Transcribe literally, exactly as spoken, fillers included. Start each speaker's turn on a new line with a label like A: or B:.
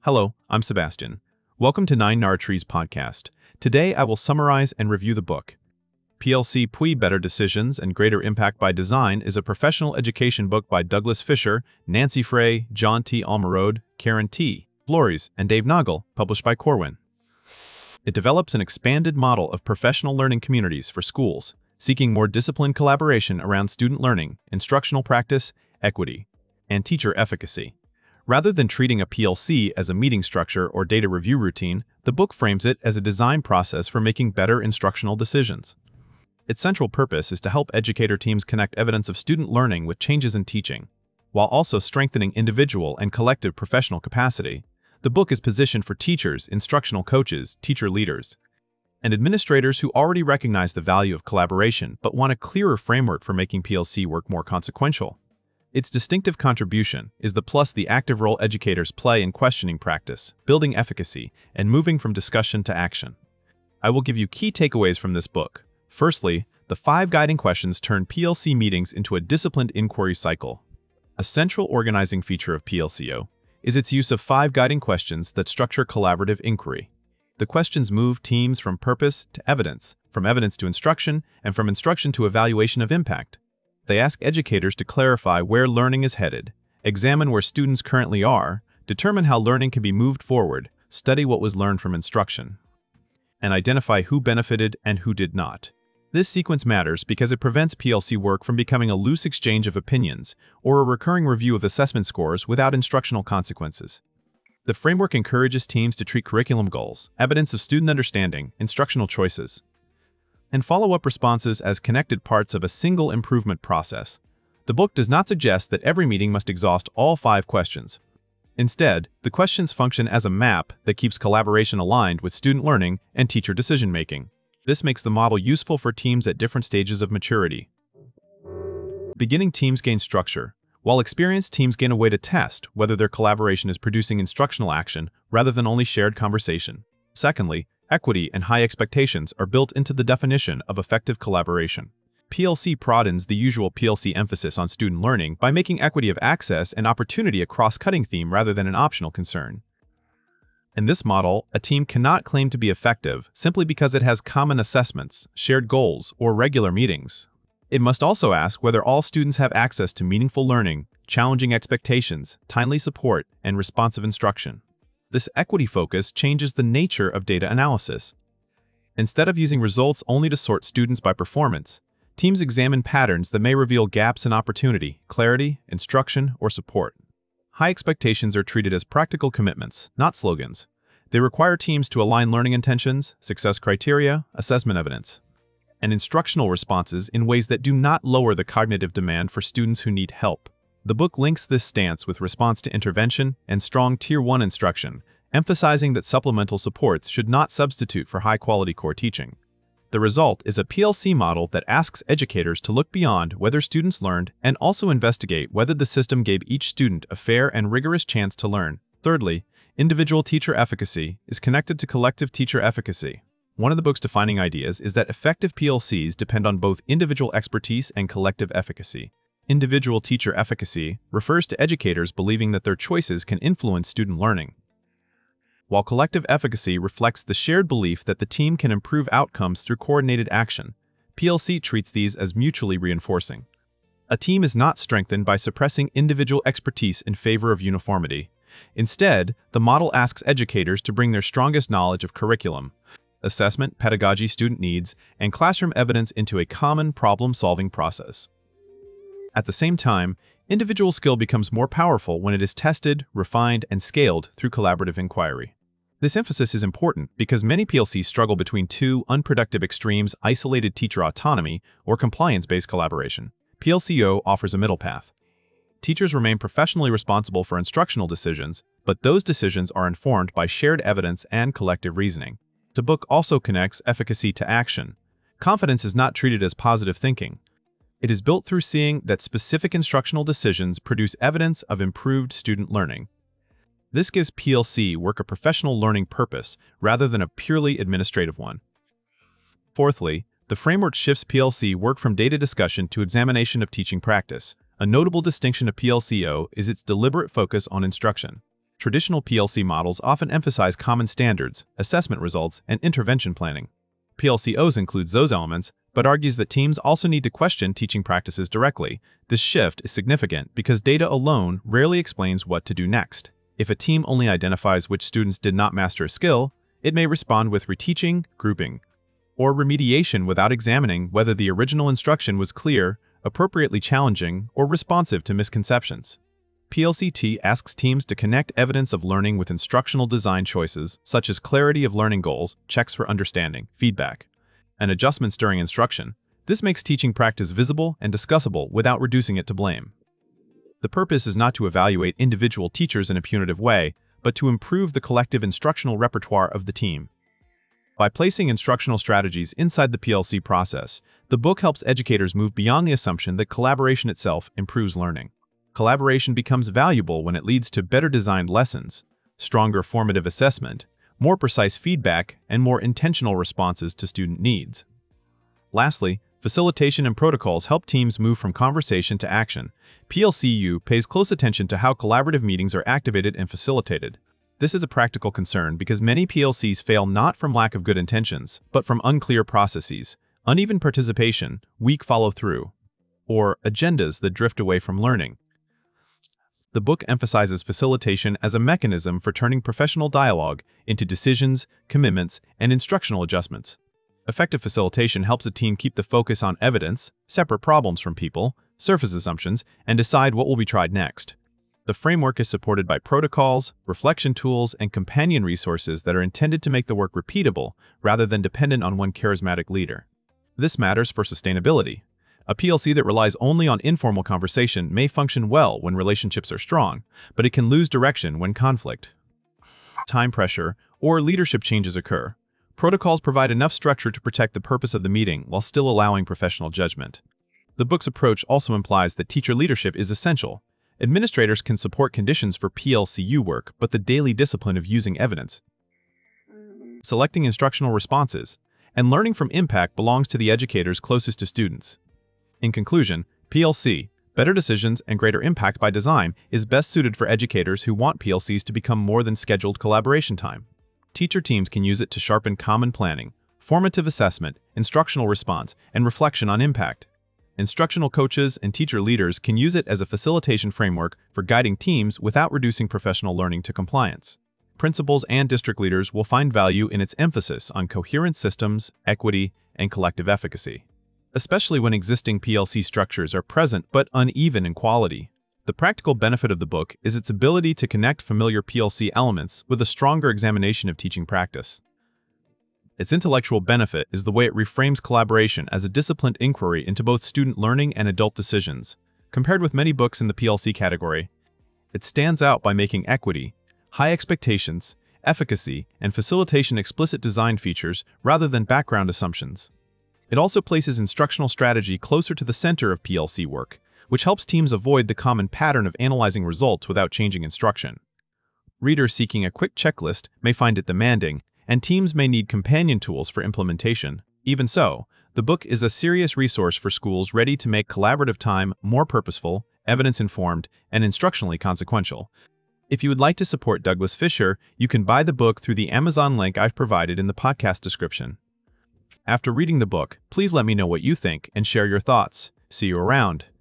A: Hello, I'm Sebastian. Welcome to Nine Nard Trees podcast. Today I will summarize and review the book. P L C P W I Better Decisions and Greater Impact by Design is a professional education book by Douglas Fisher, Nancy Frey, John T. Almerode, Karen T. Flores, and Dave Nagel, published by Corwin. It develops an expanded model of professional learning communities for schools, seeking more disciplined collaboration around student learning, instructional practice, equity, and teacher efficacy. Rather than treating a P L C as a meeting structure or data review routine, the book frames it as a design process for making better instructional decisions. Its central purpose is to help educator teams connect evidence of student learning with changes in teaching. While also strengthening individual and collective professional capacity, the book is positioned for teachers, instructional coaches, teacher leaders, and administrators who already recognize the value of collaboration but want a clearer framework for making P L C work more consequential. Its distinctive contribution is the plus the active role educators play in questioning practice, building efficacy, and moving from discussion to action. I will give you key takeaways from this book. Firstly, the five guiding questions turn P L C meetings into a disciplined inquiry cycle. A central organizing feature of P L C O is its use of five guiding questions that structure collaborative inquiry. The questions move teams from purpose to evidence, from evidence to instruction, and from instruction to evaluation of impact. They ask educators to clarify where learning is headed, examine where students currently are, determine how learning can be moved forward, study what was learned from instruction, and identify who benefited and who did not. This sequence matters because it prevents P L C work from becoming a loose exchange of opinions or a recurring review of assessment scores without instructional consequences. The framework encourages teams to treat curriculum goals, evidence of student understanding, instructional choices, and follow-up responses as connected parts of a single improvement process. The book does not suggest that every meeting must exhaust all five questions. Instead, the questions function as a map that keeps collaboration aligned with student learning and teacher decision-making. This makes the model useful for teams at different stages of maturity. Beginning teams gain structure, while experienced teams gain a way to test whether their collaboration is producing instructional action rather than only shared conversation. Secondly, equity and high expectations are built into the definition of effective collaboration. P L C broadens the usual P L C emphasis on student learning by making equity of access and opportunity a cross-cutting theme rather than an optional concern. In this model, a team cannot claim to be effective simply because it has common assessments, shared goals, or regular meetings. It must also ask whether all students have access to meaningful learning, challenging expectations, timely support, and responsive instruction. This equity focus changes the nature of data analysis. Instead of using results only to sort students by performance, teams examine patterns that may reveal gaps in opportunity, clarity, instruction, or support. High expectations are treated as practical commitments, not slogans. They require teams to align learning intentions, success criteria, assessment evidence, and instructional responses in ways that do not lower the cognitive demand for students who need help. The book links this stance with response to intervention and strong Tier one instruction, emphasizing that supplemental supports should not substitute for high-quality core teaching. The result is a P L C model that asks educators to look beyond whether students learned and also investigate whether the system gave each student a fair and rigorous chance to learn. Thirdly, individual teacher efficacy is connected to collective teacher efficacy. One of the book's defining ideas is that effective P L Cs depend on both individual expertise and collective efficacy. Individual teacher efficacy refers to educators believing that their choices can influence student learning, while collective efficacy reflects the shared belief that the team can improve outcomes through coordinated action. P L C treats these as mutually reinforcing. A team is not strengthened by suppressing individual expertise in favor of uniformity. Instead, the model asks educators to bring their strongest knowledge of curriculum, assessment, pedagogy, student needs, and classroom evidence into a common problem-solving process. At the same time, individual skill becomes more powerful when it is tested, refined, and scaled through collaborative inquiry. This emphasis is important because many P L Cs struggle between two unproductive extremes: isolated teacher autonomy or compliance-based collaboration. P L C O offers a middle path. Teachers remain professionally responsible for instructional decisions, but those decisions are informed by shared evidence and collective reasoning. The book also connects efficacy to action. Confidence is not treated as positive thinking. It is built through seeing that specific instructional decisions produce evidence of improved student learning. This gives P L C work a professional learning purpose rather than a purely administrative one. Fourthly, the framework shifts P L C work from data discussion to examination of teaching practice. A notable distinction of P L C O is its deliberate focus on instruction. traditional P L C models often emphasize common standards, assessment results, and intervention planning. P L C O's includes those elements, but argues that teams also need to question teaching practices directly. This shift is significant because data alone rarely explains what to do next. If a team only identifies which students did not master a skill, it may respond with reteaching, grouping, or remediation without examining whether the original instruction was clear, appropriately challenging, or responsive to misconceptions. P L C T asks teams to connect evidence of learning with instructional design choices, such as clarity of learning goals, checks for understanding, feedback, and adjustments during instruction. This makes teaching practice visible and discussable without reducing it to blame. The purpose is not to evaluate individual teachers in a punitive way, but to improve the collective instructional repertoire of the team. By placing instructional strategies inside the P L C process, the book helps educators move beyond the assumption that collaboration itself improves learning. Collaboration becomes valuable when it leads to better designed lessons, stronger formative assessment, more precise feedback, and more intentional responses to student needs. Lastly, facilitation and protocols help teams move from conversation to action. P L C U pays close attention to how collaborative meetings are activated and facilitated. This is a practical concern because many P L Cs fail not from lack of good intentions, but from unclear processes, uneven participation, weak follow-through, or agendas that drift away from learning. The book emphasizes facilitation as a mechanism for turning professional dialogue into decisions, commitments, and instructional adjustments. Effective facilitation helps a team keep the focus on evidence, separate problems from people, surface assumptions, and decide what will be tried next. The framework is supported by protocols, reflection tools, and companion resources that are intended to make the work repeatable rather than dependent on one charismatic leader. This matters for sustainability. A P L C that relies only on informal conversation may function well when relationships are strong, but it can lose direction when conflict, time pressure, or leadership changes occur. Protocols provide enough structure to protect the purpose of the meeting while still allowing professional judgment. The book's approach also implies that teacher leadership is essential. Administrators can support conditions for P L C U work, but the daily discipline of using evidence, selecting instructional responses, and learning from impact belongs to the educators closest to students. In conclusion, P L C, Better Decisions and Greater Impact by Design, is best suited for educators who want P L Cs to become more than scheduled collaboration time. Teacher teams can use it to sharpen common planning, formative assessment, instructional response, and reflection on impact. Instructional coaches and teacher leaders can use it as a facilitation framework for guiding teams without reducing professional learning to compliance. Principals and district leaders will find value in its emphasis on coherent systems, equity, and collective efficacy, especially when existing P L C structures are present but uneven in quality. The practical benefit of the book is its ability to connect familiar P L C elements with a stronger examination of teaching practice. Its intellectual benefit is the way it reframes collaboration as a disciplined inquiry into both student learning and adult decisions. Compared with many books in the P L C category, it stands out by making equity, high expectations, efficacy, and facilitation explicit design features rather than background assumptions. It also places instructional strategy closer to the center of P L C work, which helps teams avoid the common pattern of analyzing results without changing instruction. Readers seeking a quick checklist may find it demanding, and teams may need companion tools for implementation. Even so, the book is a serious resource for schools ready to make collaborative time more purposeful, evidence-informed, and instructionally consequential. If you would like to support Douglas Fisher, you can buy the book through the Amazon link I've provided in the podcast description. After reading the book, please let me know what you think and share your thoughts. See you around.